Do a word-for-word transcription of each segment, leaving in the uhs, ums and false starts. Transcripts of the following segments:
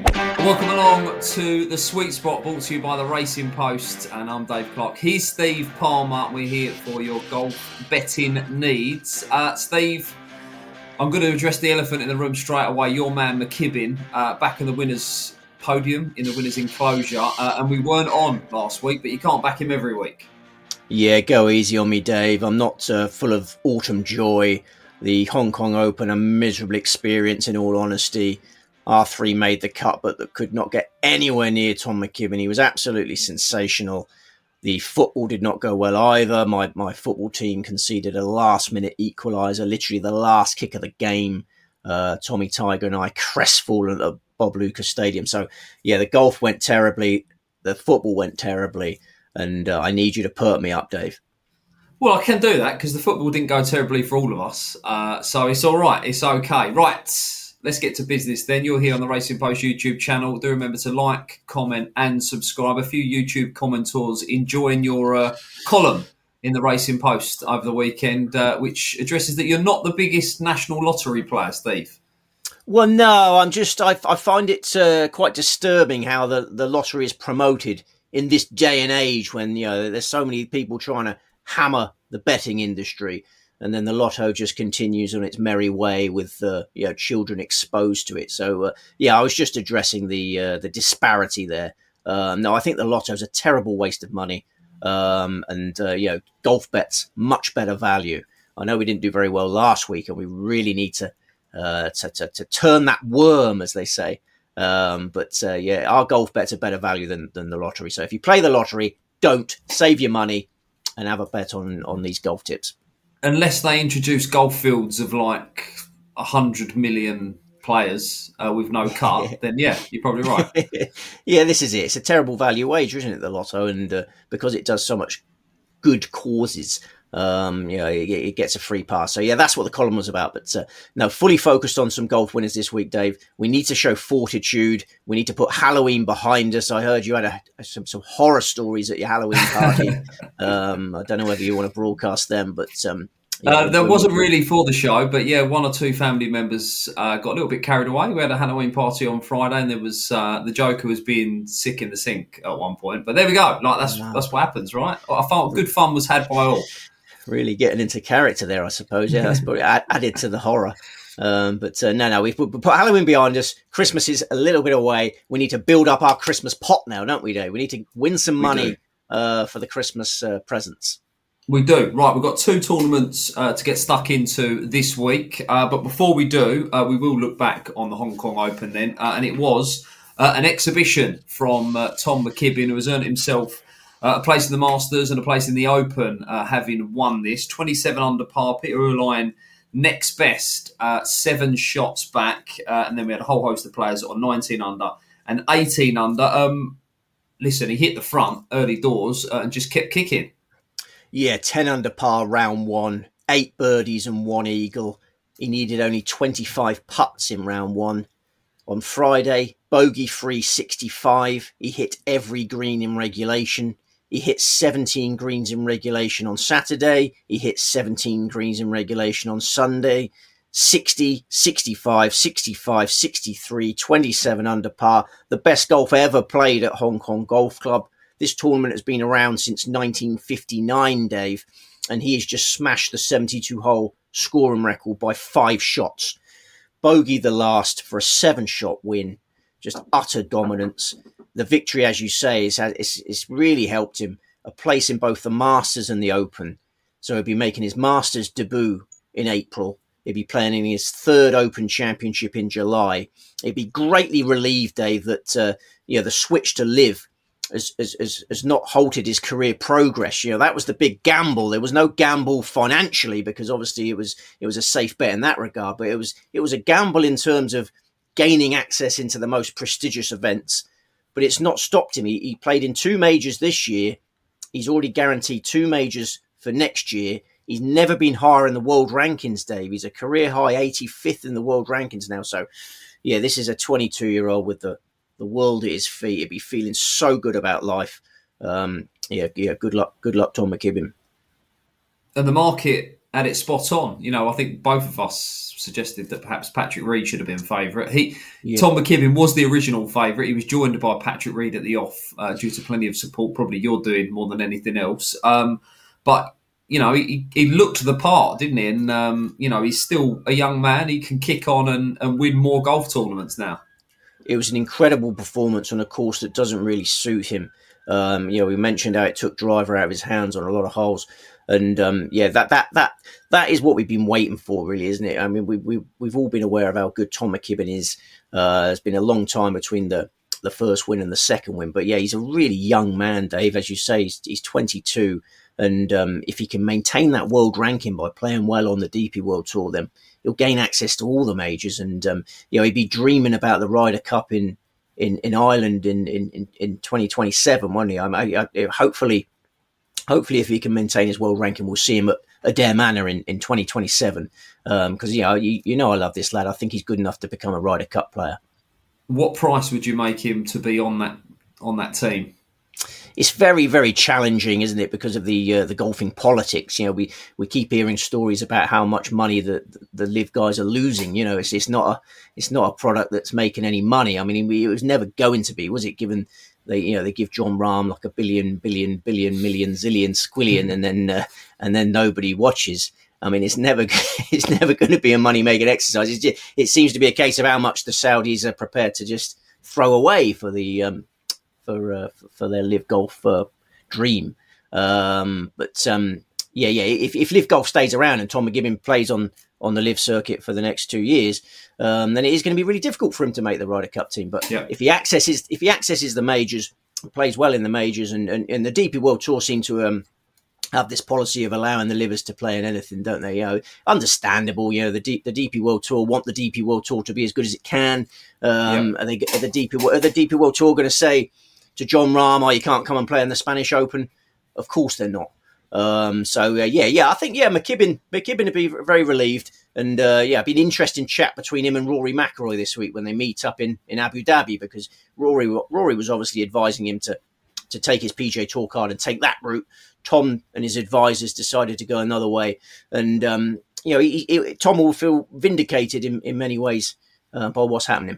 Welcome along to the Sweet Spot, brought to you by the Racing Post, and I'm Dave Clark. He's Steve Palmer. We're here for your golf betting needs. Uh, Steve, I'm going to address the elephant in the room straight away. Your man McKibbin, uh, back in the winners' podium, in the winners' enclosure, uh, and we weren't on last week, but you can't back him every week. Yeah, go easy on me, Dave. I'm not uh, full of autumn joy. The Hong Kong Open, a miserable experience, in all honesty. R three made the cut, but that could not get anywhere near Tom McKibbin. He was absolutely sensational. The football did not go well either. My my football team conceded a last-minute equaliser, literally the last kick of the game. Uh, Tommy Tiger and I crestfallen at Bob Lucas Stadium. So, yeah, the golf went terribly. The football went terribly. And uh, I need you to perk me up, Dave. Well, I can do that because the football didn't go terribly for all of us. Uh, so it's all right. It's okay. Right. Let's get to business then. You're here on the Racing Post YouTube channel. Do remember to like, comment and subscribe. A few YouTube commentors enjoying your uh, column in the Racing Post over the weekend, uh, which addresses that you're not the biggest national lottery player, Steve. Well, no, I'm just, I, I find it uh, quite disturbing how the, the lottery is promoted in this day and age when, you know, there's so many people trying to hammer the betting industry. And then the lotto just continues on its merry way with uh, you know, children exposed to it. So, uh, yeah, I was just addressing the uh, the disparity there. Um, no, I think the lotto is a terrible waste of money. Um, and, uh, you know, golf bets, much better value. I know we didn't do very well last week, and we really need to uh, to, to, to turn that worm, as they say. Um, but, uh, yeah, our golf bets are better value than, than the lottery. So if you play the lottery, don't. Save your money and have a bet on, on these golf tips. Unless they introduce golf fields of like one hundred million players uh, with no cut, yeah. then yeah, you're probably right. Yeah, this is it. It's a terrible value wager, isn't it, the lotto? And uh, because it does so much good causes, um, you know, it, it gets a free pass. So yeah, that's what the column was about. But uh, no, fully focused on some golf winners this week, Dave. We need to show fortitude. We need to put Halloween behind us. I heard you had a, some, some horror stories at your Halloween party. um, I don't know whether you want to broadcast them, but... Um, Yeah, uh, that wasn't really for the show, but yeah, one or two family members uh, got a little bit carried away. We had a Halloween party on Friday, and there was uh, the Joker was being sick in the sink at one point. But there we go. Like that's wow. that's what happens, right? I felt good fun was had by all. Really getting into character there, I suppose. Yeah, that's probably added to the horror. Um, but uh, no, no, we've put, put Halloween behind us. Christmas is a little bit away. We need to build up our Christmas pot now, don't we, Dave? We need to win some money uh, for the Christmas uh, presents. We do. Right, we've got two tournaments uh, to get stuck into this week. Uh, but before we do, uh, we will look back on the Hong Kong Open then. Uh, and it was uh, an exhibition from uh, Tom McKibbin, who has earned himself uh, a place in the Masters and a place in the Open, uh, having won this. twenty-seven under par, Peter Uihlein next best, uh, seven shots back. Uh, and then we had a whole host of players on nineteen under and eighteen under. Um, listen, he hit the front early doors uh, and just kept kicking. Yeah, ten under par round one, eight birdies and one eagle. He needed only twenty-five putts in round one. On Friday, bogey-free sixty-five. He hit every green in regulation. He hit seventeen greens in regulation on Saturday. He hit seventeen greens in regulation on Sunday. sixty, sixty-five, sixty-five, sixty-three, twenty-seven under par. The best golf ever played at Hong Kong Golf Club. This tournament has been around since nineteen fifty-nine, Dave, and he has just smashed the seventy-two hole scoring record by five shots. Bogey the last for a seven-shot win. Just utter dominance. The victory, as you say, is it's, it's really helped him. A place in both the Masters and the Open. So he'll be making his Masters debut in April. He'll be playing in his third Open Championship in July. He'd be greatly relieved, Dave, that uh, you know the switch to live has, has, has not halted his career progress. You know, that was the big gamble. There was no gamble financially because obviously it was it was a safe bet in that regard. But it was it was a gamble in terms of gaining access into the most prestigious events. But it's not stopped him. He, he played in two majors this year. He's already guaranteed two majors for next year. He's never been higher in the world rankings, Dave. He's a career high eighty-fifth in the world rankings now. So, yeah, this is a twenty-two-year-old with the, the world at his feet. He'd be feeling so good about life. Um, yeah, yeah. Good luck, good luck, Tom McKibbin. And the market had it spot on. You know, I think both of us suggested that perhaps Patrick Reed should have been favourite. He, yeah. Tom McKibben was the original favourite. He was joined by Patrick Reed at the off uh, due to plenty of support. Probably you're doing more than anything else. Um, but you know, he, he looked the part, didn't he? And um, you know, he's still a young man. He can kick on and, and win more golf tournaments now. It was an incredible performance on a course that doesn't really suit him. Um, you know, we mentioned how it took driver out of his hands on a lot of holes. And um, yeah, that that that that is what we've been waiting for, really, isn't it? I mean, we we we've all been aware of how good Tom McKibben is. Uh, it's been a long time between the the first win and the second win, but yeah, he's a really young man, Dave. As you say, he's, he's twenty-two, and um, if he can maintain that world ranking by playing well on the D P World Tour, then he'll gain access to all the majors, and um, you know, he'd be dreaming about the Ryder Cup in in, in Ireland in in in twenty twenty-seven, won't he? I, I, I hopefully. Hopefully, if he can maintain his world ranking, we'll see him at Adair Manor in, in twenty twenty-seven. Because, um, you know, you, you know I love this lad. I think he's good enough to become a Ryder Cup player. What price would you make him to be on that on that team? It's very, very challenging, isn't it? Because of the uh, the golfing politics. You know, we, we keep hearing stories about how much money the the Live guys are losing. You know, it's it's not a it's not a product that's making any money. I mean, it was never going to be, was it? Given They, you know, they give Jon Rahm like a billion, billion, billion, million, zillion, squillion, and then uh, and then nobody watches. I mean, it's never it's never going to be a money making exercise. It's just, it seems to be a case of how much the Saudis are prepared to just throw away for the um, for uh, for their Live Golf uh, dream. Um, but um, yeah, yeah, if if Live Golf stays around and Tom McKibben plays on on the Live circuit for the next two years, um, then it is going to be really difficult for him to make the Ryder Cup team. But yeah. if he accesses if he accesses the majors, plays well in the majors, and, and, and the D P World Tour seem to um, have this policy of allowing the livers to play in anything, don't they? You know, understandable. You know, the D, the D P World Tour want the D P World Tour to be as good as it can. Um, yeah. Are they are the D P are the D P World Tour going to say to Jon Rahm, "Oh, you can't come and play in the Spanish Open"? Of course they're not. Um, so uh, yeah, yeah, I think yeah, McKibben, McKibben would be very relieved, and uh, yeah, it'd be an interesting chat between him and Rory McIlroy this week when they meet up in, in Abu Dhabi, because Rory Rory was obviously advising him to to take his P G A Tour card and take that route. Tom and his advisors decided to go another way, and um, you know, he, he, Tom will feel vindicated in, in many ways uh, by what's happening.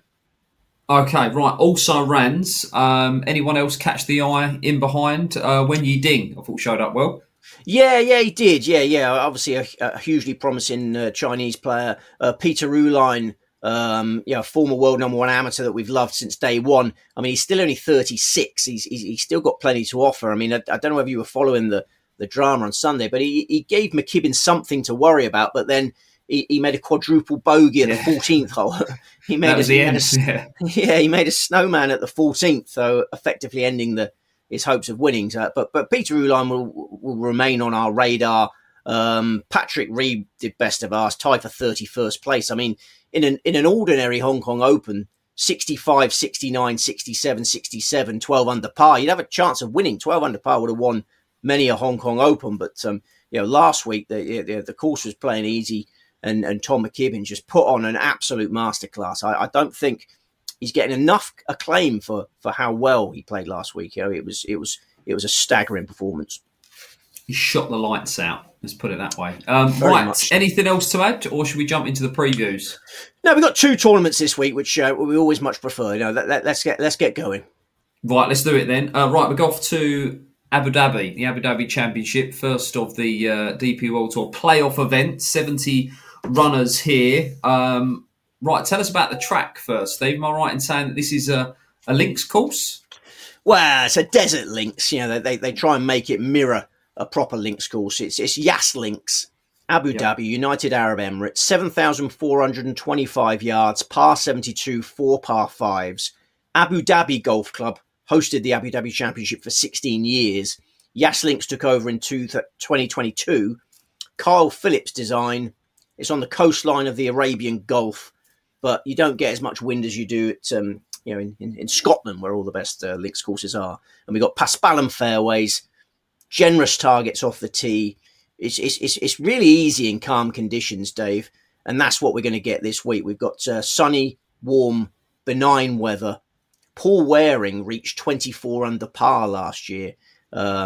Okay, right. Also, Rans. Um, anyone else catch the eye in behind? Uh, Wenyi Ding, I thought showed up well. Yeah, yeah, he did. Yeah, yeah. Obviously, a, a hugely promising uh, Chinese player, uh, Peter Uihlein, um, you know, former world number one amateur that we've loved since day one. I mean, he's still only thirty-six. He's he's, he's still got plenty to offer. I mean, I, I don't know whether you were following the, the drama on Sunday, but he, he gave McKibben something to worry about. But then he, he made a quadruple bogey at yeah. the fourteenth hole. he made that was a, the he end. Made a, yeah. yeah, he made a snowman at the fourteenth, so effectively ending the. his hopes of winning. So, but but Peter Uihlein will will remain on our radar. Um, Patrick Reed did best of ours, tied for thirty-first place. I mean, in an in an ordinary Hong Kong Open, sixty-five, sixty-nine, sixty-seven, sixty-seven, twelve under par, you'd have a chance of winning. twelve under par would have won many a Hong Kong Open. But um, you know, last week the, the the course was playing easy, and and Tom McKibben just put on an absolute masterclass. I, I don't think he's getting enough acclaim for, for how well he played last week. You know, it was it was it was a staggering performance. He shot the lights out. Let's put it that way. Um, right. Much. Anything else to add, or should we jump into the previews? No, we've got two tournaments this week, which uh, we always much prefer. You know, let, let, let's get let's get going. Right, let's do it then. Uh, right, we go off to Abu Dhabi, the Abu Dhabi Championship, first of the uh, D P World Tour playoff event. seventy runners here. Um, Right, tell us about the track first, Steve. Am I right in saying that this is a, a links course? Well, it's a desert links. You know, they, they, they try and make it mirror a proper links course. It's it's Yas Links, Abu yep. Dhabi, United Arab Emirates, seven thousand four hundred twenty-five yards, par seventy-two, four par fives. Abu Dhabi Golf Club hosted the Abu Dhabi Championship for sixteen years. Yas Links took over in twenty twenty-two. Kyle Phillips design. It's on the coastline of the Arabian Gulf, but you don't get as much wind as you do at, um, you know, in, in, in Scotland, where all the best uh, links courses are. And we've got Paspalum fairways, generous targets off the tee. It's, it's, it's, it's really easy in calm conditions, Dave. And that's what we're going to get this week. We've got uh, sunny, warm, benign weather. Paul Waring reached twenty-four under par last year. Um,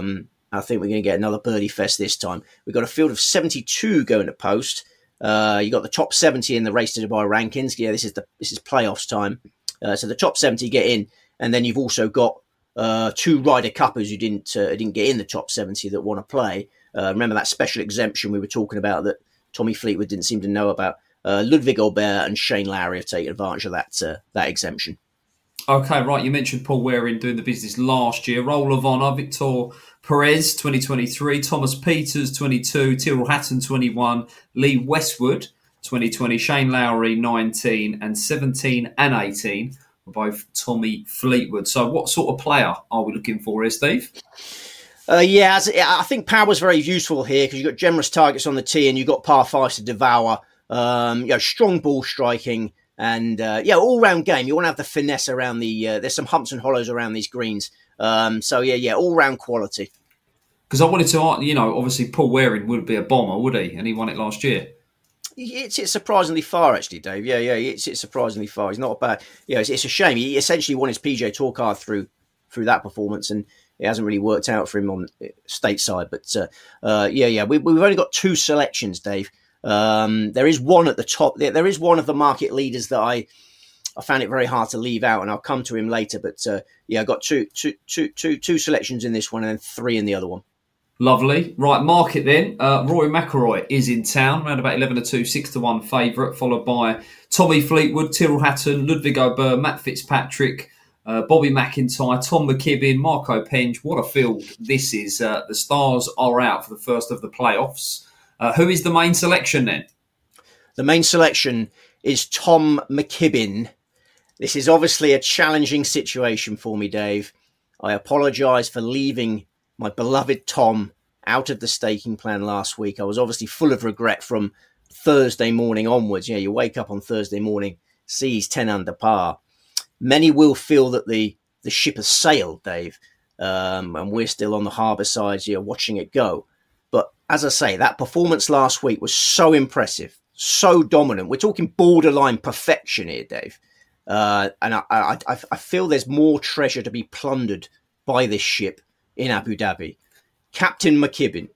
I think we're going to get another birdie fest this time. We've got a field of seventy-two going to post. Uh, you got the top seventy in the Race to Dubai rankings. Yeah, this is the this is playoffs time. Uh, so the top seventy get in, and then you've also got uh, two Ryder Cuppers who didn't uh, didn't get in the top seventy that want to play. Uh, remember that special exemption we were talking about that Tommy Fleetwood didn't seem to know about. Uh, Ludwig Aubert and Shane Lowry have taken advantage of that uh, that exemption. Okay, right. You mentioned Paul Waring doing the business last year. Roll of Honour, Victor Perez, twenty twenty-three. Thomas Peters, twenty-two. Tyrrell Hatton, twenty-one. Lee Westwood, twenty twenty. Shane Lowry, nineteen. And seventeen and eighteen were both Tommy Fleetwood. So what sort of player are we looking for here, Steve? Uh, yeah, as, I think power's very useful here because you've got generous targets on the tee and you've got par fives to devour. Um, you know, strong ball striking. And, uh, yeah, all-round game. You want to have the finesse around the... Uh, there's some humps and hollows around these greens. Um, so, yeah, yeah, all-round quality. Because I wanted to, you know, obviously Paul Waring would be a bomber, would he? And he won it last year. It's it surprisingly far, actually, Dave. Yeah, yeah, it's it surprisingly far. He's not bad. Yeah, it's, it's a shame. He essentially won his P G A Tour card through through that performance, and it hasn't really worked out for him on stateside. But, uh, uh, yeah, yeah, we, we've only got two selections, Dave. Um, there is one at the top. There, there is one of the market leaders that I, I found it very hard to leave out, and I'll come to him later. But uh, yeah, I got two, two, two, two, two selections in this one, and then three in the other one. Lovely. Right, market then. Uh, Rory McIlroy is in town, around about eleven to two, six to one favourite, followed by Tommy Fleetwood, Tyrrell Hatton, Ludwig Aubert, Matt Fitzpatrick, uh, Bobby McIntyre, Tom McKibben, Marco Penge. What a field this is. Uh, the stars are out for the first of the playoffs. Uh, who is the main selection then? The main selection is Tom McKibben. This is obviously a challenging situation for me, Dave. I apologise for leaving my beloved Tom out of the staking plan last week. I was obviously full of regret from Thursday morning onwards. Yeah, you wake up on Thursday morning, see he's ten under par. Many will feel that the, the ship has sailed, Dave, um, and we're still on the harbour side, you know, watching it go. But as I say, that performance last week was so impressive, so dominant. We're talking borderline perfection here, Dave. Uh, and I, I, I feel there's more treasure to be plundered by this ship in Abu Dhabi. Captain McKibben,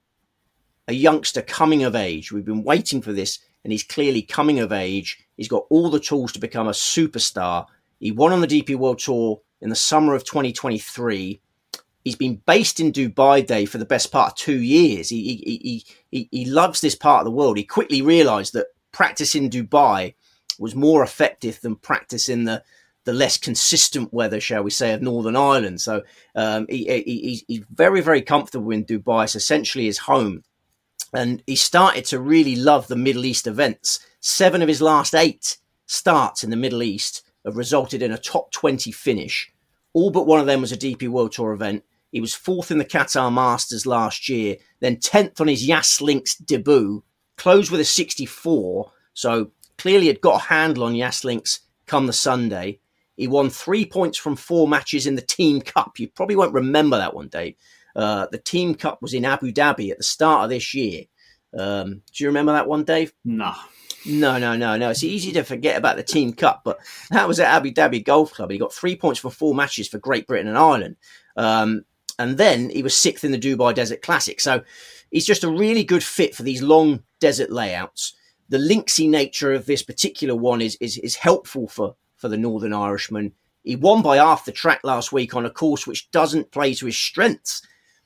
a youngster coming of age. We've been waiting for this, and he's clearly coming of age. He's got all the tools to become a superstar. He won on the D P World Tour in the summer of twenty twenty-three. He's been based in Dubai, Dave, for the best part of two years. He, he, he, he, he loves this part of the world. He quickly realised that practice in Dubai was more effective than practice in the, the less consistent weather, shall we say, of Northern Ireland. So um, he, he, he's very, very comfortable in Dubai. It's essentially his home. And he started to really love the Middle East events. Seven of his last eight starts in the Middle East have resulted in a top twenty finish. All but one of them was a D P World Tour event. He was fourth in the Qatar Masters last year, then tenth on his Yas Links debut, closed with a sixty-four. So clearly had got a handle on Yas Links come the Sunday. He won three points from four matches in the Team Cup. You probably won't remember that one, Dave. Uh, the Team Cup was in Abu Dhabi at the start of this year. Um, do you remember that one, Dave? No. No, no, no, no. It's easy to forget about the Team Cup, but that was at Abu Dhabi Golf Club. He got three points for four matches for Great Britain and Ireland. Um, and then he was sixth in the Dubai Desert Classic. So he's just a really good fit for these long desert layouts. The linksy nature of this particular one is is, is helpful for, for the Northern Irishman. He won by half the track last week on a course which doesn't play to his strengths.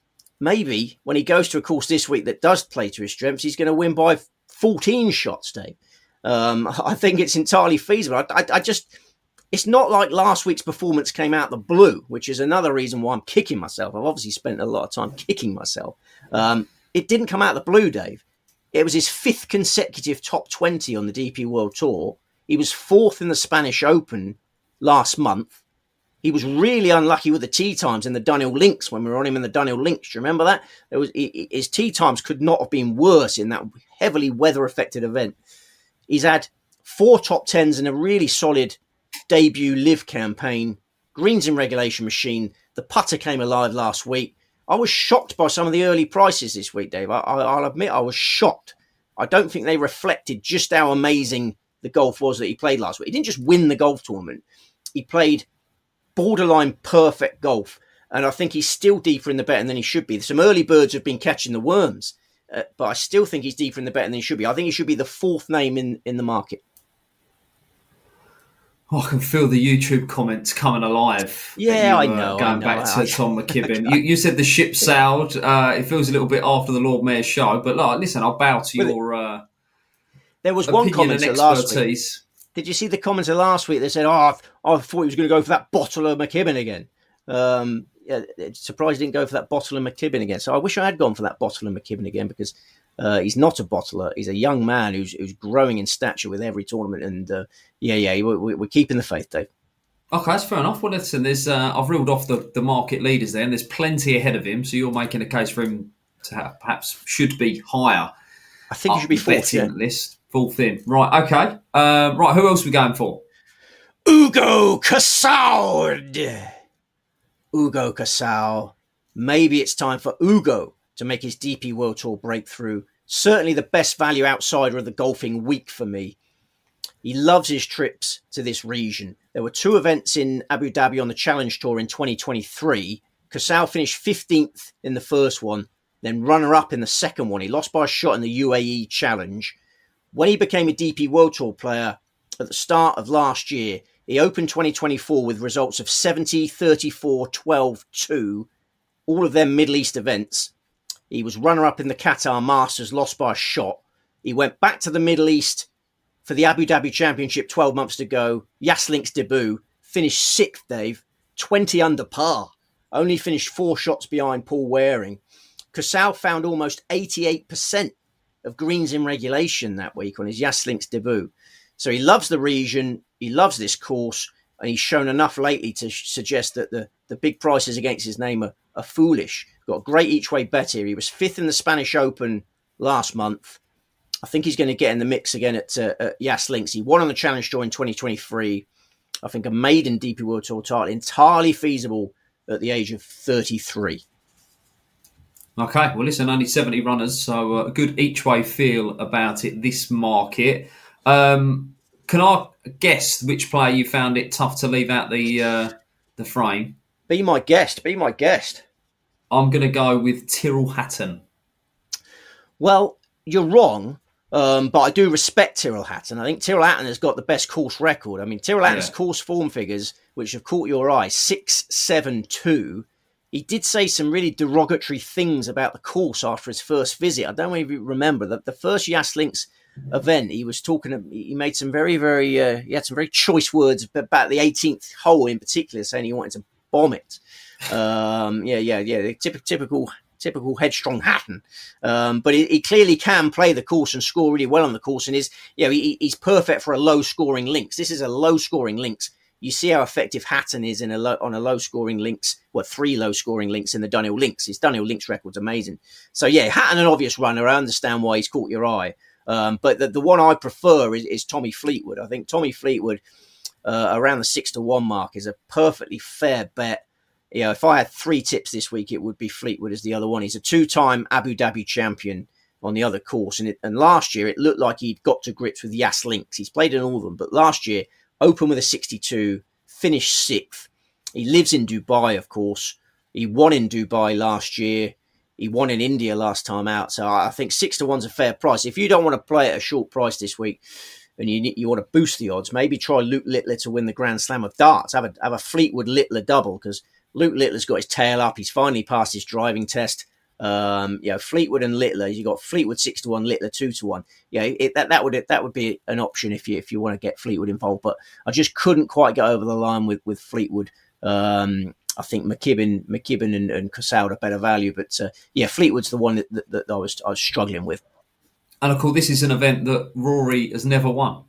Maybe when he goes to a course this week that does play to his strengths, he's going to win by fourteen shots, Dave. Um, I think it's entirely feasible. I, I, I just, it's not like last week's performance came out the blue, which is another reason why I'm kicking myself. I've obviously spent a lot of time kicking myself. Um, it didn't come out the blue, Dave. It was his fifth consecutive top twenty on the D P World Tour. He was fourth in the Spanish Open last month. He was really unlucky with the tee times in the Dunhill Links when we were on him in the Dunhill Links. Do you remember that? There was, his tee times could not have been worse in that heavily weather-affected event. He's had four top tens in a really solid debut live campaign. Greens in regulation machine. The putter came alive last week. I was shocked by some of the early prices this week, Dave. I, I'll admit I was shocked. I don't think they reflected just how amazing the golf was that he played last week. He didn't just win the golf tournament. He played borderline perfect golf. And I think he's still deeper in the betting than he should be. Some early birds have been catching the worms, uh, but I still think he's deeper in the betting than he should be. I think he should be the fourth name in, in the market. Oh, I can feel the YouTube comments coming alive. Yeah, you, I uh, know. Going I know. back to I, Tom McKibben. you, you said the ship sailed. Uh, it feels a little bit after the Lord Mayor's show, but like, listen, I'll bow to well, your uh, there was one commenter last week. Did you see the commenter last week that said, "Oh, I, I thought he was going to go for that bottle of McKibben again." Um, yeah, surprised he didn't go for that bottle of McKibben again. So I wish I had gone for that bottle of McKibben again, because uh, he's not a bottler. He's a young man who's who's growing in stature with every tournament. And uh, yeah, yeah, we're, we're keeping the faith, Dave. Okay, that's fair enough. Well, listen, there's uh, I've reeled off the, the market leaders there, and there's plenty ahead of him. So you're making a case for him to have, perhaps should be higher. I think he should be fourth. Yeah. List fourth in. Right. Okay. Uh, right. Who else are we going for? Hugo Cassaud. Hugo Cassaud. Maybe it's time for Hugo to make his D P World Tour breakthrough. Certainly the best value outsider of the golfing week for me. He loves his trips to this region. There were two events in Abu Dhabi on the Challenge Tour in twenty twenty-three. Cassaud finished fifteenth in the first one, then runner-up in the second one. He lost by a shot in the U A E Challenge. When he became a D P World Tour player at the start of last year, he opened twenty twenty-four with results of seventy, thirty-four, twelve, two, all of them Middle East events. He was runner-up in the Qatar Masters, lost by a shot. He went back to the Middle East for the Abu Dhabi Championship twelve months to go. Yas Links debut, finished sixth, Dave, twenty under par. Only finished four shots behind Paul Waring. Cassaud found almost eighty-eight percent of greens in regulation that week on his Yas Links debut. So he loves the region, he loves this course, and he's shown enough lately to suggest that the, the big prices against his name are, are foolish. Got a great each-way bet here. He was fifth in the Spanish Open last month. I think he's going to get in the mix again at, uh, at Yas Links. He won on the Challenge Tour in twenty twenty-three. I think a maiden D P World Tour title, entirely feasible at the age of thirty-three. Okay, well, listen, only seventy runners, so a good each-way feel about it, this market. Um, can I guess which player you found it tough to leave out the uh, the frame? Be my guest, be my guest. I'm going to go with Tyrrell Hatton. Well, you're wrong, um, but I do respect Tyrrell Hatton. I think Tyrrell Hatton has got the best course record. I mean, Tyrrell Hatton's yeah. course form figures, which have caught your eye, six, seven, two. He did say some really derogatory things about the course after his first visit. I don't know if you remember that the first Yas Links event, he was talking, he made some very, very, uh, he had some very choice words about the eighteenth hole in particular, saying he wanted to bomb it. Um, yeah, yeah, yeah. Typical, typical, typical headstrong Hatton. Um, but he, he clearly can play the course and score really well on the course, and is, you know, he, he's perfect for a low scoring links. This is a low scoring links. You see how effective Hatton is in a low, on a low scoring links. Well, three low scoring links in the Dunhill Links. His Dunhill Links record's amazing. So yeah, Hatton, an obvious runner. I understand why he's caught your eye. Um, but the, the one I prefer is, is Tommy Fleetwood. I think Tommy Fleetwood uh, around the six to one mark is a perfectly fair bet. You know, if I had three tips this week, it would be Fleetwood as the other one. He's a two-time Abu Dhabi champion on the other course. And, it, and last year, it looked like he'd got to grips with Yas Links. He's played in all of them. But last year, opened with a sixty-two, finished sixth. He lives in Dubai, of course. He won in Dubai last year. He won in India last time out. So I think six to one's a fair price. If you don't want to play at a short price this week and you you want to boost the odds, maybe try Luke Littler to win the Grand Slam of darts. Have a, have a Fleetwood Littler double, because Luke Littler's got his tail up. He's finally passed his driving test. Um, you know, Fleetwood and Littler. You got Fleetwood six to one, Littler two to one. Yeah, it, that that would that would be an option if you if you want to get Fleetwood involved. But I just couldn't quite get over the line with with Fleetwood. Um, I think McKibben, McKibben and, and Cassaud are better value, but uh, yeah, Fleetwood's the one that, that, that I was I was struggling with. And of course, this is an event that Rory has never won.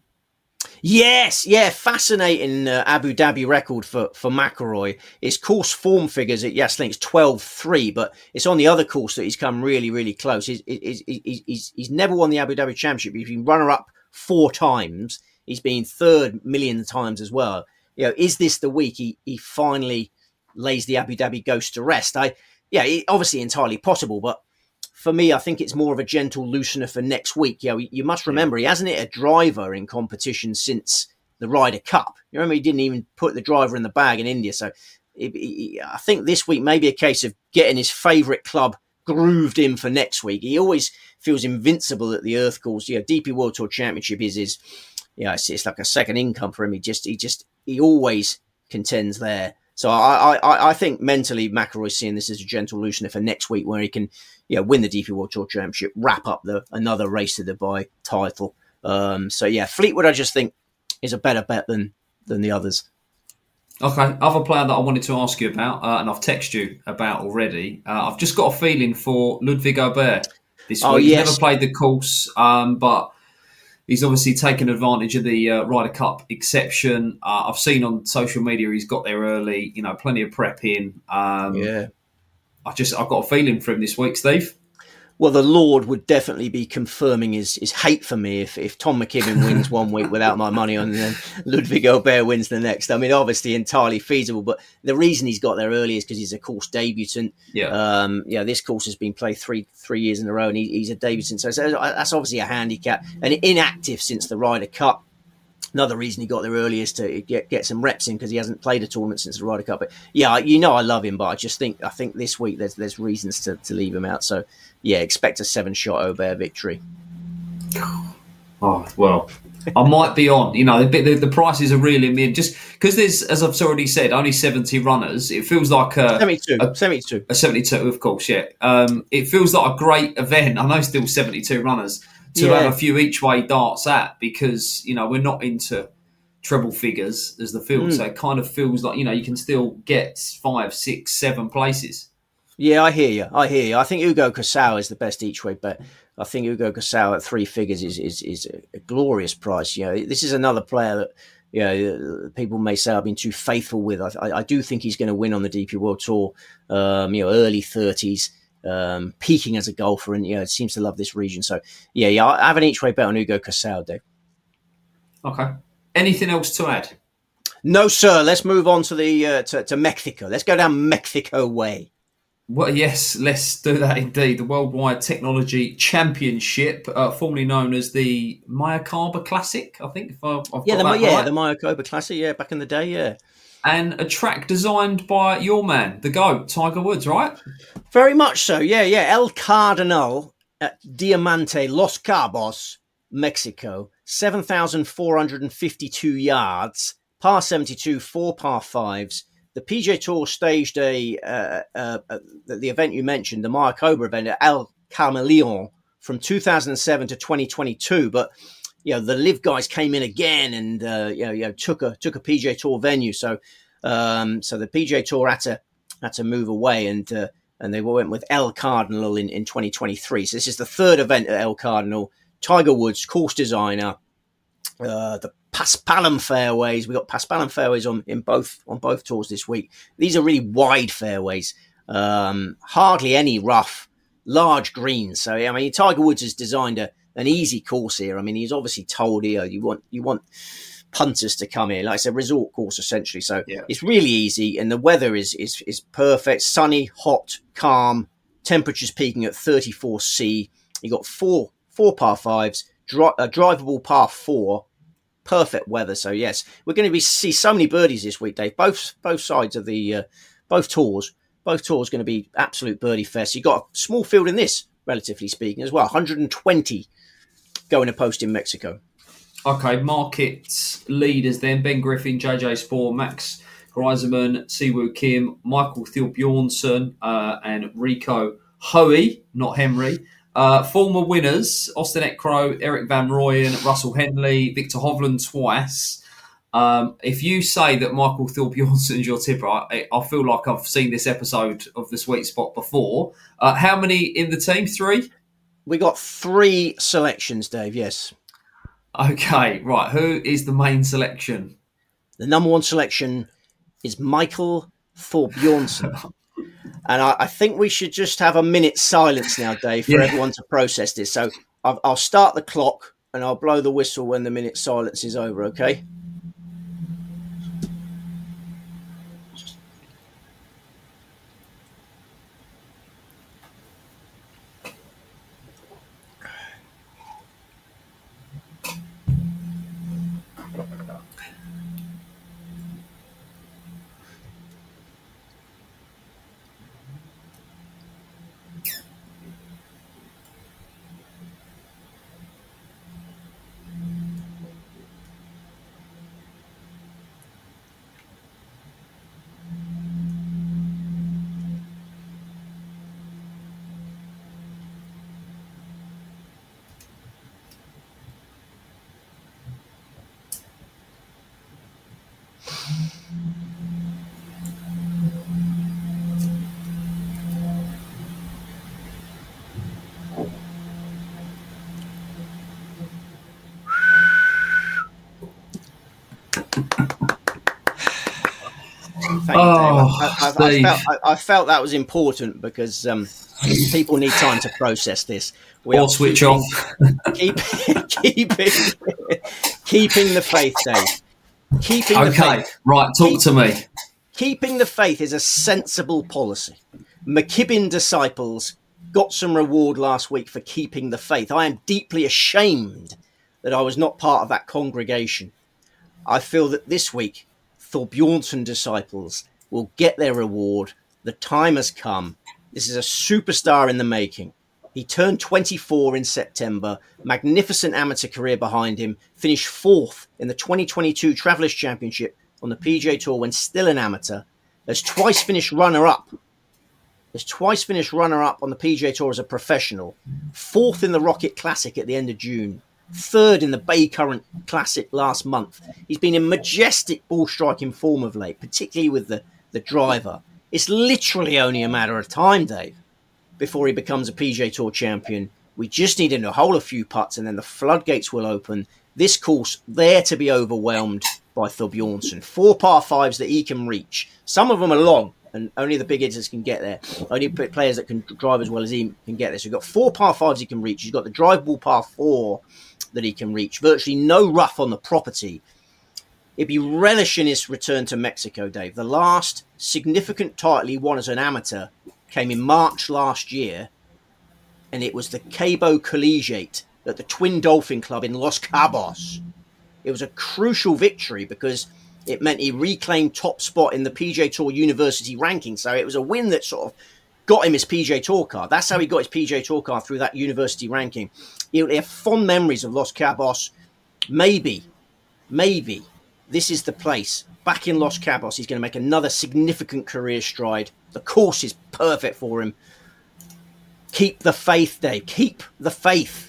Yes, yeah, fascinating uh, Abu Dhabi record for, for McIlroy. His course form figures at Yas Links twelve three, but it's on the other course that he's come really, really close. He's, he's, he's, he's, he's never won the Abu Dhabi Championship. He's been runner-up four times. He's been third million times as well. You know, is this the week he, he finally lays the Abu Dhabi ghost to rest? I, yeah, it, obviously entirely possible, but for me, I think it's more of a gentle loosener for next week. You know, you must remember, he hasn't hit a driver in competition since the Ryder Cup. You remember he didn't even put the driver in the bag in India. So he, he, I think this week may be a case of getting his favourite club grooved in for next week. He always feels invincible at the Earth Course. You know, D P World Tour Championship is his, you know, it's, it's like a second income for him. He just, he just, he always contends there. So I, I, I think mentally McIlroy's seeing this as a gentle loosener for next week, where he can, you know, win the D P World Tour Championship, wrap up the another Race to Dubai title. Um, so yeah, Fleetwood, I just think is a better bet than than the others. Okay, other player that I wanted to ask you about, uh, and I've texted you about already. Uh, I've just got a feeling for Ludwig Aubert this week. Oh, He's yes. never played the course, um, but he's obviously taken advantage of the uh, Ryder Cup exception. Uh, I've seen on social media he's got there early. You know, plenty of prep in. Um, Yeah. I just I've got a feeling for him this week, Steve. Well, the Lord would definitely be confirming his, his hate for me if, if Tom McKibben wins one week without my money on, and then Ludwig Aubert wins the next. I mean, obviously entirely feasible, but the reason he's got there early is because he's a course debutant. Yeah. Um, yeah, this course has been played three three years in a row, and he, he's a debutant. So, so that's obviously a handicap. And inactive since the Ryder Cup. Another reason he got there early is to get, get some reps in, because he hasn't played a tournament since the Ryder Cup. But yeah, you know I love him, but I just think I think this week there's there's reasons to, to leave him out. So yeah, expect a seven shot Aubert victory. Oh well, I might be on. You know, the, the, the prices are really mid. Just because there's, as I've already said, only seventy runners. It feels like a seventy-two, a, seventy-two, a seventy-two, of course. Yeah, um, it feels like a great event. I know still seventy-two runners to Yeah. have a few each way darts at, because you know we're not into treble figures as the field, Mm. so it kind of feels like, you know, you can still get five, six, seven places. Yeah, I hear you. I hear you. I think Hugo Casau is the best each way bet. I think Hugo Casau at three figures is is, is a, a glorious price. You know, this is another player that, you know, people may say I've been too faithful with. I, I, I do think he's going to win on the D P World Tour. Um, you know, early thirties, um, peaking as a golfer, and you know, it seems to love this region. So yeah, yeah, I have an each way bet on Hugo Casau, Dave. Okay. Anything else to add? No, sir. Let's move on to the uh, to, to Mexico. Let's go down Mexico way. Well, yes, let's do that indeed. The Worldwide Technology Championship, uh, formerly known as the Mayakoba Classic, I think. If I, I've Yeah, got the that yeah right. the Mayakoba Classic. Yeah, back in the day. Yeah. And a track designed by your man, the GOAT, Tiger Woods, right? Very much so. Yeah, yeah. El Cardinal at Diamante, Los Cabos, Mexico. seven thousand four hundred fifty-two yards, par seventy-two, four par fives. The P G A Tour staged a uh, uh, uh, the event you mentioned, the Mayakoba event at El Carmelion from two thousand seven to twenty twenty-two. But you know, the Live guys came in again and uh, you know, you know took a took a P G A Tour venue. So um, so the P G A Tour had to had to move away, and uh, and they went with El Cardinal in, in twenty twenty-three. So this is the third event at El Cardinal. Tiger Woods, course designer. Uh, the Paspalum fairways. We got Paspalum fairways on in both on both tours this week. These are really wide fairways. Um, hardly any rough, large greens. So I mean, Tiger Woods has designed a, an easy course here. I mean, he's obviously told here you want you want punters to come here. Like it's a resort course essentially. So Yeah. it's really easy, and the weather is is is perfect. Sunny, hot, calm. Temperatures peaking at thirty-four C. You got four four par fives, dri- a drivable par four. Perfect weather. So yes, we're going to be see so many birdies this week, Dave. Both both sides of the uh, both tours. Both tours going to be absolute birdie fest. You got a small field in this, relatively speaking, as well. one hundred twenty going to post in Mexico. Okay, market leaders then. Ben Griffin, J J Spore, Max Greiseman, Siwoo Kim, Michael Thiel Bjornsson, uh, and Rico Hoey, not Henry. Uh, former winners, Austin Eckrow, Eric Van Rooyen, Russell Henley, Victor Hovland twice. Um, if you say that Michael Thiel Bjornsson is your tipper, I, I feel like I've seen this episode of The Sweet Spot before. Uh, how many in the team? Three? We got three selections, Dave, yes. Okay, right. Who is the main selection? The number one selection is Michael Thorbjornsen. And I, I think we should just have a minute's silence now, Dave, for Yeah. everyone to process this. So I'll, I'll start the clock and I'll blow the whistle when the minute's silence is over, okay? Thank Oh, you, Dave. I, I, I, Steve. felt, I, I felt that was important because um, people need time to process this. We Or are switch keeping, off. keep, keeping, keeping the faith, Dave. Keeping the Okay, faith. right, talk Keep, to me. Keeping the faith is a sensible policy. McKibbin disciples got some reward last week for keeping the faith. I am deeply ashamed that I was not part of that congregation. I feel that this week, Thorbjornsen disciples will get their reward. The time has come. This is a superstar in the making. He turned twenty-four in September, magnificent amateur career behind him, finished fourth in the twenty twenty-two Travellers' Championship on the P G A Tour when still an amateur. Has twice finished runner-up. Has twice finished runner-up on the P G A Tour as a professional. Fourth in the Rocket Classic at the end of June. Third in the Bay Current Classic last month. He's been in majestic ball striking form of late, particularly with the, the driver. It's literally only a matter of time, Dave, before he becomes a P G A Tour champion. We just need him to hole a few putts and then the floodgates will open. This course, there to be overwhelmed by Thorbjornsen. Four par fives that he can reach. Some of them are long, and only the big hitters can get there. Only players that can drive as well as he can get there. So he's got four par fives he can reach. He's got the drive ball par four that he can reach. Virtually no rough on the property. He'd be relishing his return to Mexico, Dave. The last significant title he won as an amateur came in March last year, and it was the Cabo Collegiate at the Twin Dolphin Club in Los Cabos. It was a crucial victory because it meant he reclaimed top spot in the P G A Tour University ranking. So it was a win that sort of got him his P G A Tour card. That's how he got his P G A Tour card, through that university ranking. He'll have fond memories of Los Cabos. Maybe, maybe this is the place. Back in Los Cabos, he's going to make another significant career stride. The course is perfect for him. Keep the faith, Dave. Keep the faith.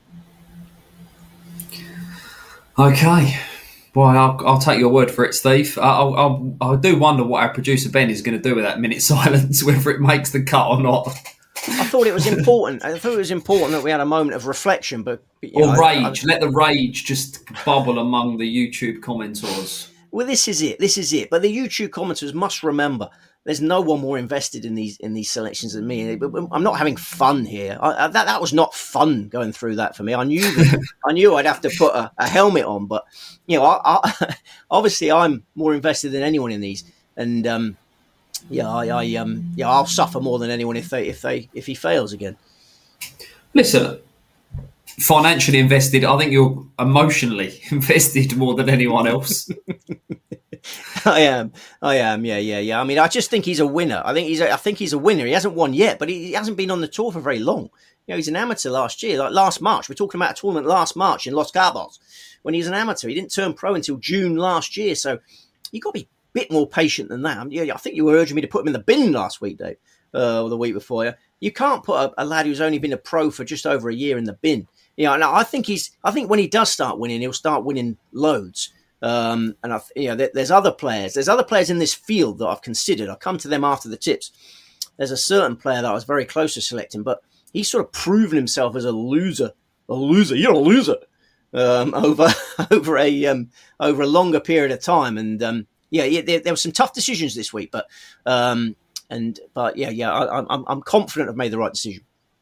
Okay. Boy, I'll, I'll take your word for it, Steve. I'll, I'll, I do wonder what our producer Ben is going to do with that minute silence, whether it makes the cut or not. I thought it was important. I thought it was important that we had a moment of reflection, but you or know, rage. I, I, Let the rage just bubble among the YouTube commenters. Well, this is it. This is it. But the YouTube commenters must remember, there's no one more invested in these in these selections than me. I'm not having fun here. I, I, that that was not fun going through that for me. I knew that, I knew I'd have to put a, a helmet on, but you know, I, I, obviously I'm more invested than anyone in these, and um, yeah, I, I um, yeah, I'll suffer more than anyone if they if they if he fails again. Listen, financially invested, I think you're emotionally invested more than anyone else. I am, I am, yeah, yeah, yeah. I mean, I just think he's a winner. I think he's, a, I think he's a winner. He hasn't won yet, but he, he hasn't been on the tour for very long. You know, he's an amateur last year, like last March. We're talking about a tournament last March in Los Cabos when he was an amateur. He didn't turn pro until June last year, so you got to be a bit more patient than that. I, mean, I think you were urging me to put him in the bin last week, Dave, uh, or the week before. You, you can't put a, a lad who's only been a pro for just over a year in the bin. You know, and I think he's. I think when he does start winning, he'll start winning loads. Um, and I've, you know, there, there's other players. There's other players in this field that I've considered. I'll come to them after the tips. There's a certain player that I was very close to selecting, but he's sort of proven himself as a loser. A loser, you're a loser. Um, over over a um, over a longer period of time, and um, yeah, yeah there, there were some tough decisions this week, but um, and but yeah, yeah, I, I'm I'm confident I've made the right decision.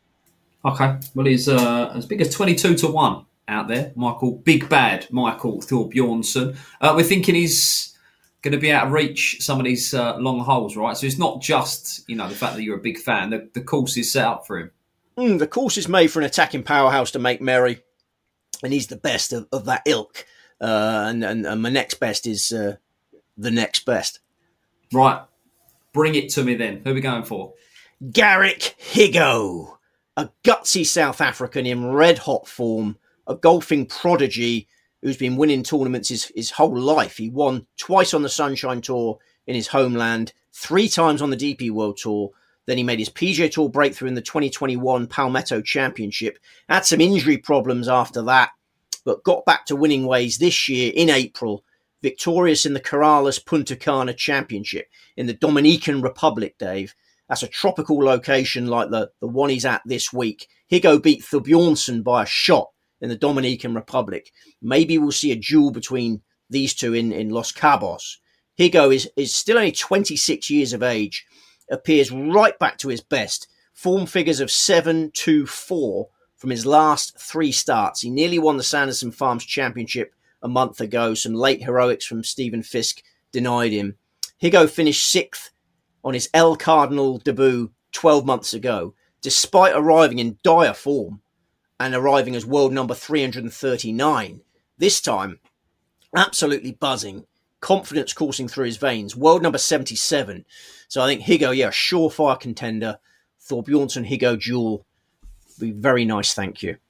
Okay, well, he's uh, as big as twenty-two to one. Out there, Michael, big bad Michael Thorbjornsen. Uh, we're thinking he's going to be out of reach some of these uh, long holes, right? So it's not just, you know, the fact that you're a big fan. The, the course is set up for him. Mm, the course is made for an attacking powerhouse to make merry, and he's the best of, of that ilk. Uh, and, and, and my next best is uh, the next best. Right, bring it to me then. Who are we going for? Garrick Higgo, a gutsy South African in red-hot form. A golfing prodigy who's been winning tournaments his, his whole life. He won twice on the Sunshine Tour in his homeland, three times on the D P World Tour. Then he made his P G A Tour breakthrough in the twenty twenty-one Palmetto Championship. Had some injury problems after that, but got back to winning ways this year in April, victorious in the Corrales Punta Cana Championship in the Dominican Republic, Dave. That's a tropical location like the, the one he's at this week. Higgo beat Thorbjornsen by a shot in the Dominican Republic. Maybe we'll see a duel between these two in, in Los Cabos. Higo is, is still only twenty-six years of age, appears right back to his best. Form figures of seven two four from his last three starts. He nearly won the Sanderson Farms Championship a month ago. Some late heroics from Stephen Fisk denied him. Higo finished sixth on his El Cardinal debut twelve months ago, despite arriving in dire form and arriving as world number three hundred thirty-nine. This time, absolutely buzzing, confidence coursing through his veins, world number seventy-seven. So I think Higo, yeah, surefire contender. Thorbjornsson Higo duel. Be very nice, thank you.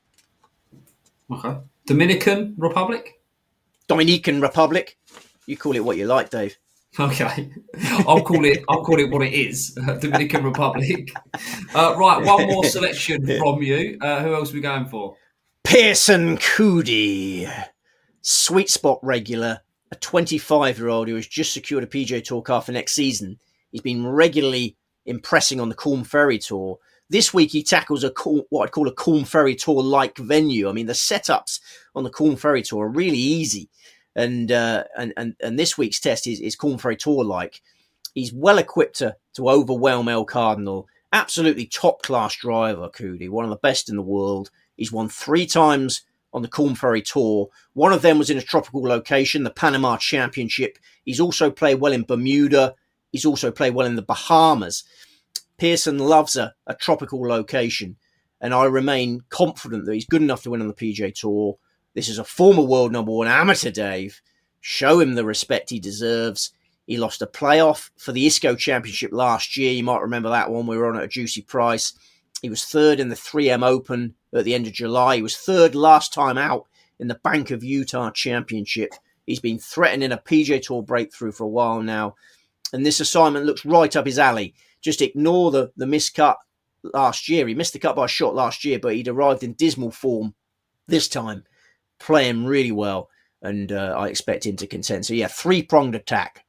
Okay. Dominican Republic? Dominican Republic. You call it what you like, Dave. Okay, I'll call it. I'll call it what it is. Dominican Republic. Uh, right, one more selection from you. Uh, who else are we going for? Pearson Coody, sweet spot regular, a twenty-five-year-old who has just secured a P G A Tour car for next season. He's been regularly impressing on the Corn Ferry Tour. This week he tackles a what I'd call a Corn Ferry Tour-like venue. I mean, the setups on the Corn Ferry Tour are really easy. And, uh, and and and this week's test is, is Corn Ferry Tour-like. He's well equipped to, to overwhelm El Cardinal. Absolutely top-class driver, Coody, one of the best in the world. He's won three times on the Corn Ferry Tour. One of them was in a tropical location, the Panama Championship. He's also played well in Bermuda. He's also played well in the Bahamas. Pearson loves a, a tropical location, and I remain confident that he's good enough to win on the P G A Tour. This is a former world number one amateur, Dave. Show him the respect he deserves. He lost a playoff for the I S C O Championship last year. You might remember that one. We were on at a juicy price. He was third in the three M Open at the end of July. He was third last time out in the Bank of Utah Championship. He's been threatening a P G A Tour breakthrough for a while now. And this assignment looks right up his alley. Just ignore the, the missed cut last year. He missed the cut by a shot last year, but he'd arrived in dismal form this time. Playing really well, and uh, I expect him to contend. So, yeah, three-pronged attack.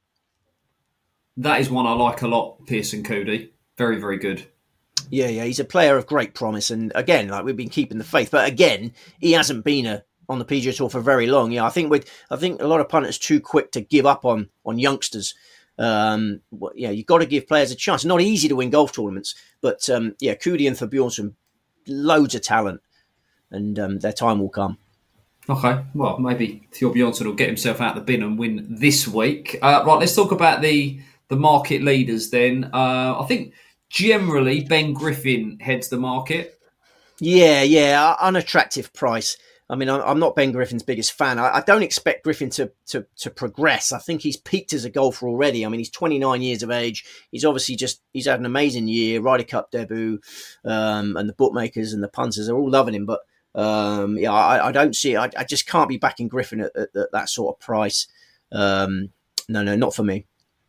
That is one I like a lot, Pearson Coody. Very, very good. Yeah, yeah, he's a player of great promise. And, again, like we've been keeping the faith. But, again, he hasn't been a, on the P G A Tour for very long. Yeah, I think with I think a lot of punters too quick to give up on, on youngsters. Um, well, yeah, you've got to give players a chance. It's not easy to win golf tournaments. But, um, yeah, Coody and Thorbjornsson, loads of talent. And um, their time will come. Okay, well, maybe Thorbjornsson will get himself out of the bin and win this week. Uh, right, let's talk about the, the market leaders then. Uh, I think generally Ben Griffin heads the market. Yeah, yeah, unattractive price. I mean, I'm not Ben Griffin's biggest fan. I don't expect Griffin to, to, to progress. I think he's peaked as a golfer already. I mean, he's twenty-nine years of age. He's obviously just, he's had an amazing year, Ryder Cup debut, um, and the bookmakers and the punters are all loving him, but Um, yeah, I, I don't see it. I, I just can't be backing Griffin at, at, at that sort of price. Um, no, no, not for me.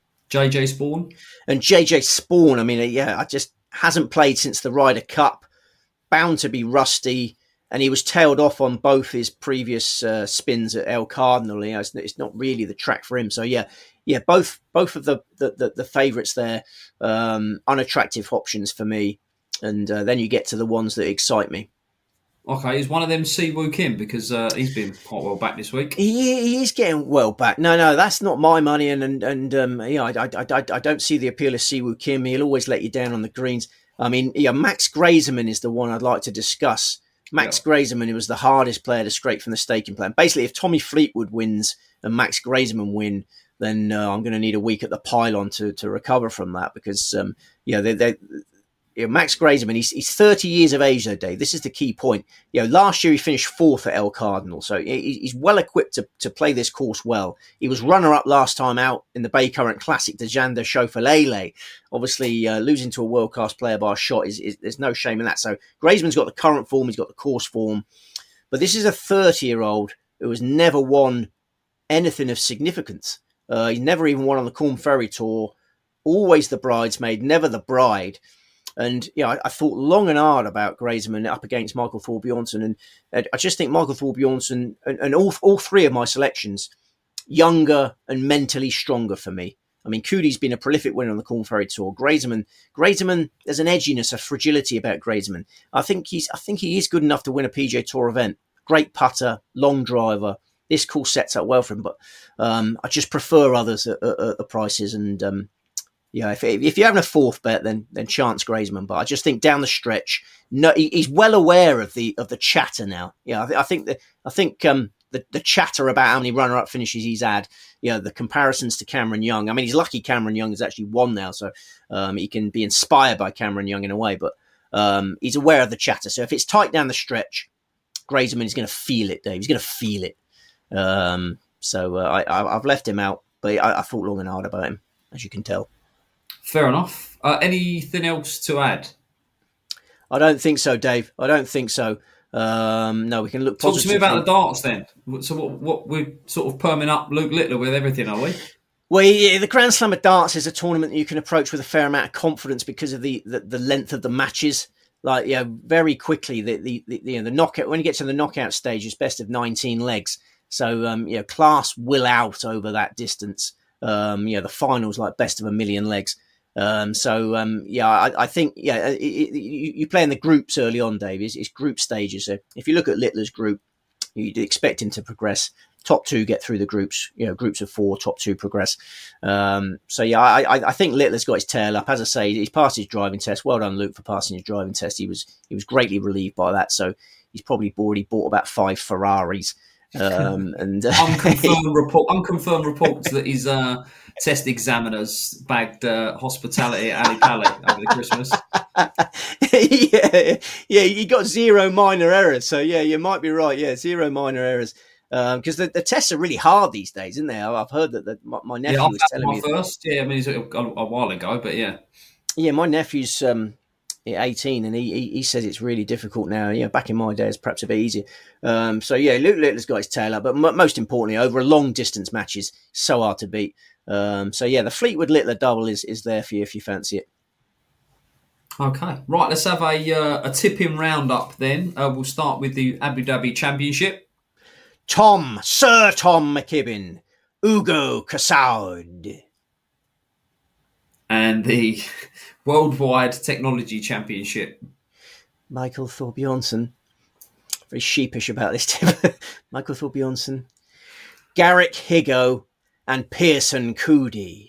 J J Spawn? And J J Spawn, I mean, yeah, I just hasn't played since the Ryder Cup. Bound to be rusty. And he was tailed off on both his previous uh, spins at El Cardinal. You know, it's, it's not really the track for him. So, yeah, yeah, both both of the, the, the, the favourites there, um, unattractive options for me. And uh, then you get to the ones that excite me. Okay, is one of them Siwoo Kim because uh, he's been quite well back this week? He, he is getting well back. No, no, that's not my money, and and and um, yeah, I, I, I, I don't see the appeal of Siwoo Kim. He'll always let you down on the greens. I mean, yeah, Max Grazeman is the one I'd like to discuss. Max yeah. Grazeman, who was the hardest player to scrape from the staking plan. Basically, if Tommy Fleetwood wins and Max Grazeman win, then uh, I'm going to need a week at the pylon to to recover from that because um, yeah, they they. You know, Max Grazeman, he's, he's thirty years of age though, Dave. This is the key point. You know, last year he finished fourth at El Cardinal, so he, he's well equipped to, to play this course well. He was runner-up last time out in the Bay Current Classic, the Jander Schauffele. Obviously, uh, losing to a world-class player by a shot is, is there's no shame in that. So Grazeman's got the current form, he's got the course form, but this is a thirty-year-old who has never won anything of significance. Uh, he's never even won on the Corn Ferry Tour. Always the bridesmaid, never the bride. And yeah, I, I thought long and hard about Grazeman up against Michael Thorbjornsson, and, and I just think Michael Thorbjornsson and, and all all three of my selections, younger and mentally stronger for me. I mean, Coody's been a prolific winner on the Corn Ferry Tour. Grazeman, Grazeman, there's an edginess, a fragility about Grazeman. I think he's, I think he is good enough to win a P G A Tour event. Great putter, long driver, this course sets up well for him. But um, I just prefer others at, at, at the prices. And um, yeah, if if you're having a fourth bet, then then chance Grazeman. But I just think down the stretch, no, he, he's well aware of the of the chatter now. Yeah, I, th- I think that I think um, the the chatter about how many runner-up finishes he's had. You know, the comparisons to Cameron Young. I mean, he's lucky Cameron Young has actually won now, so um, he can be inspired by Cameron Young in a way. But um, he's aware of the chatter. So if it's tight down the stretch, Grazeman is going to feel it, Dave. He's going to feel it. Um, so uh, I, I've left him out, but I, I thought long and hard about him, as you can tell. Fair enough. Uh, anything else to add? I don't think so, Dave. I don't think so. Um, no, we can look positive. Talk to me about the darts then. So what, what we're sort of perming up Luke Littler with everything, are we? Well, yeah, the Grand Slam of darts is a tournament that you can approach with a fair amount of confidence because of the, the, the length of the matches. Like, yeah, very quickly, the, the, the, you know, the knockout, when you get to the knockout stage, it's best of nineteen legs. So, um, you know, class will out over that distance. Um, you know, the finals like best of a million legs. Um, so, um, yeah, I, I think, yeah, it, it, you, you play in the groups early on, Dave. It's, it's group stages. So if you look at Littler's group, you'd expect him to progress. Top two get through the groups, you know, groups of four, top two progress. Um, so, yeah, I, I, I think Littler's got his tail up. As I say, he's passed his driving test. Well done, Luke, for passing his driving test. He was he was greatly relieved by that. So he's probably already bought about five Ferraris. Um, and uh, unconfirmed report, unconfirmed reports that his uh, test examiners bagged uh, hospitality at Ali Pali over the Christmas. yeah, yeah, he got zero minor errors. So yeah, you might be right. Yeah, zero minor errors. Because um, the, the tests are really hard these days, isn't they? I've heard that the, my, my nephew yeah, was telling my me. First, yeah, I mean, it's a, a while ago, but yeah, yeah, my nephew's um, eighteen, and he, he he says it's really difficult now. Yeah, back in my day, it's perhaps a bit easier. Um, so yeah, Luke Littler's got his tail up, but m- most importantly, over a long distance matches, so hard to beat. Um, so yeah, the Fleetwood Littler double is is there for you if you fancy it. Okay, right. Let's have a uh, a tipping roundup then. Uh, we'll start with the Abu Dhabi Championship. Tom, Sir Tom McKibben, Ugo Casaud. And the Worldwide Technology Championship. Michael Thorbjornsson. Very sheepish about this tip. Michael Thorbjornsson, Garrick Higo, and Pearson Coody.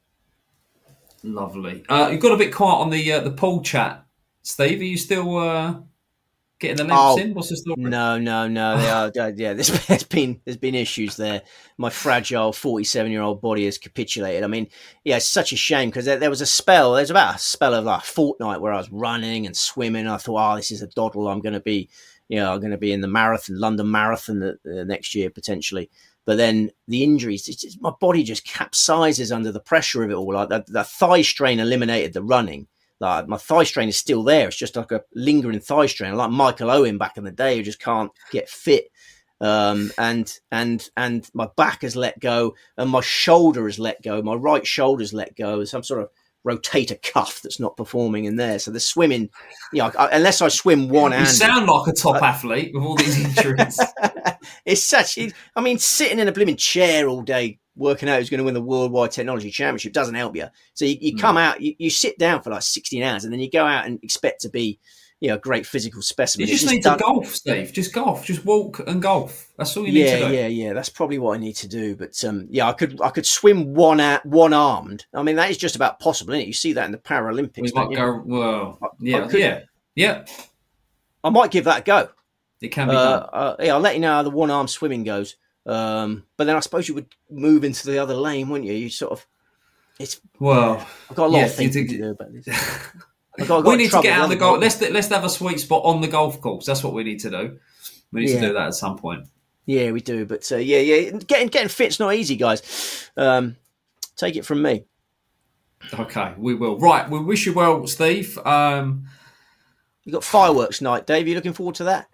Lovely. Uh, you got a bit quiet on the uh, the poll chat, Steve. Are you still... Uh... Getting the limps oh, in? What's the story? No, no, no. They are, uh, yeah, there's, there's been there's been issues there. My fragile forty-seven-year-old body has capitulated. I mean, yeah, it's such a shame because there, there was a spell. There's about a spell of like a fortnight where I was running and swimming. I thought, oh, this is a doddle. I'm going to be, you know, I'm going to be in the marathon, London Marathon the, the next year potentially. But then the injuries, it's just, my body just capsizes under the pressure of it all. Like the, the thigh strain eliminated the running. Like my thigh strain is still there. It's just like a lingering thigh strain, like Michael Owen back in the day, who just can't get fit. Um, and and and my back has let go, and my shoulder has let go. My right shoulder's let go. There's some sort of rotator cuff that's not performing in there. So the swimming, you know, unless I swim one hand. You sound like a top uh, athlete with all these injuries. It's such. I mean, sitting in a blooming chair all day, working out who's going to win the Worldwide Technology Championship doesn't help you. So you, you come mm. out, you, you sit down for like sixteen hours, and then you go out and expect to be, you know, a great physical specimen. You just, just need done... to golf, Steve. Just golf. Just walk and golf. That's all you yeah, need to do. Yeah, yeah, yeah. That's probably what I need to do. But um, yeah, I could, I could swim one at one armed. I mean, that is just about possible, isn't it? You see that in the Paralympics. We might go. Well, yeah, could, yeah, yeah. I might give that a go. It can be uh, done. Uh, yeah, I'll let you know how the one arm swimming goes. Um, but then I suppose you would move into the other lane, wouldn't you? You sort of, it's well. I've got a lot yeah, of things think, to do about this. I've got, I've got we need to get out the golf. golf. Let's let's have a sweet spot on the golf course. That's what we need to do. We need yeah. to do that at some point. Yeah, we do. But uh, yeah, yeah, getting getting fit's not easy, guys. Um, take it from me. Okay, we will. Right, we wish you well, Steve. Um, you got fireworks night, Dave. Are you looking forward to that?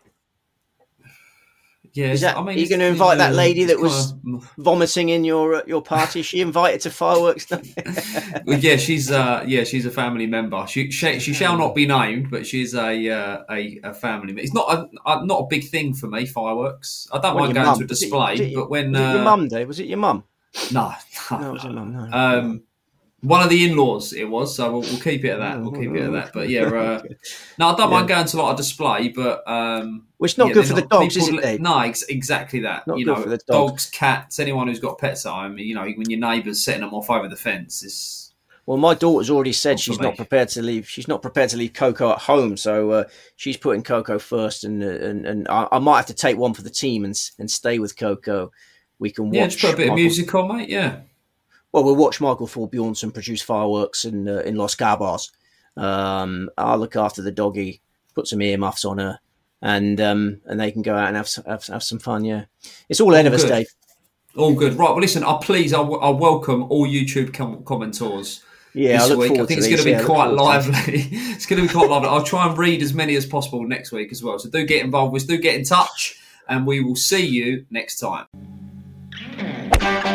Yeah, Is that, I mean, are you going to invite uh, that lady that was of... vomiting in your uh, your party? Is she invited to fireworks night? Well, yeah, she's uh, yeah, she's a family member. She she, she shall not be named, but she's a uh, a, a family member. It's not a, a not a big thing for me. Fireworks. I don't when mind going mum, to a display, it, it, but when was uh, it your mum, Dave? Was it your mum? No, no, no, it was your mum. No, um, One of the in-laws it was, so we'll, we'll keep it at that. We'll keep it at that. But yeah, uh, no, I don't Yeah. mind going to a lot of display, but um, Well, it's not yeah, good they're for the not- dogs, is people- it, Dave? No, ex- exactly that. Not you good know, for the dogs. dogs, cats, anyone who's got pets at home. You know, when your neighbour's setting them off over the fence, it's Well, my daughter's already said Not for she's me. not prepared to leave. She's not prepared to leave Coco at home, so uh, she's putting Coco first, and uh, and and I, I might have to take one for the team and s- and stay with Coco. We can watch. yeah, just put a bit of Michael- music on, mate. Yeah, Well, we'll watch Michael Thor Bjornsson produce fireworks in uh, in Los Cabos. Um, I'll look after the doggy, put some earmuffs on her, and um, and they can go out and have s- have, have some fun. Yeah, it's all ahead of us, good. Dave. all good. Right, well, listen, I please, I, w- I welcome all YouTube com- commentors. Yeah, I this look week. I forward think to it's going to these. be Yeah, I look quite forward to lively. It's going to be quite lively. I'll try and read as many as possible next week as well. So do get involved with us, do get in touch, and we will see you next time.